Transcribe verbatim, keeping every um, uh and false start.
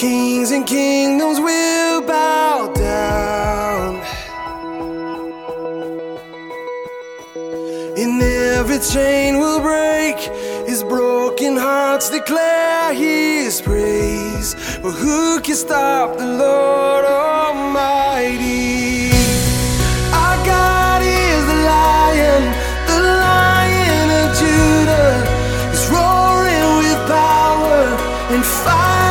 Kings and kingdoms will bow down, and every chain will break. His broken hearts declare His praise. But who can stop the Lord Almighty? Our God is the Lion, the Lion of Judah. He's roaring with power and fire.